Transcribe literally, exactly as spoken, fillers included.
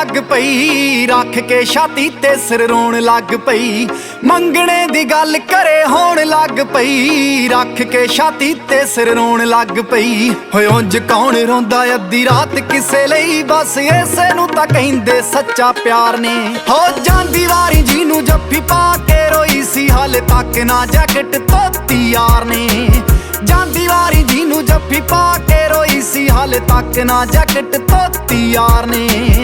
ਲੱਗ ਪਈ, ਰੱਖ ਕੇ ਛਾਤੀ ਤੇ ਸਿਰ ਰੋਣ ਲੱਗ ਪਈ। ਮੰਗਣੇ ਦੀ ਗੱਲ ਕਰੇ ਹੋਣ ਲੱਗ ਪਈ, ਰੱਖ ਕੇ ਛਾਤੀ ਤੇ ਸਿਰ ਰੋਣ ਲੱਗ ਪਈ। ਹੋਏ ਉਂਝ ਕੌਣ ਰੋਂਦਾ ਅੱਧੀ ਰਾਤ ਕਿਸੇ ਲਈ, ਬਸ ਇਸੇ ਨੂੰ ਤਾਂ ਕਹਿੰਦੇ ਸੱਚਾ ਪਿਆਰ ਨੇ। ਹੋ ਜਾਂਦੀ ਵਾਰੀ ਜੀ ਨੂੰ ਜੱਫੀ ਪਾ ਕੇ ਰੋਈ ਸੀ, ਹਾਲੇ ਤੱਕ ਨਾ ਜੈਕਟ ਧੋਤੀ ਯਾਰ ਨੇ। ਜਾਂਦੀ ਵਾਰੀ ਜੀ ਨੂੰ ਜੱਫੀ ਪਾ ਕੇ ਰੋਈ ਸੀ, ਹਾਲੇ ਤੱਕ ਨਾ ਜੈਕਟ ਧੋਤੀ ਯਾਰ ਨੇ।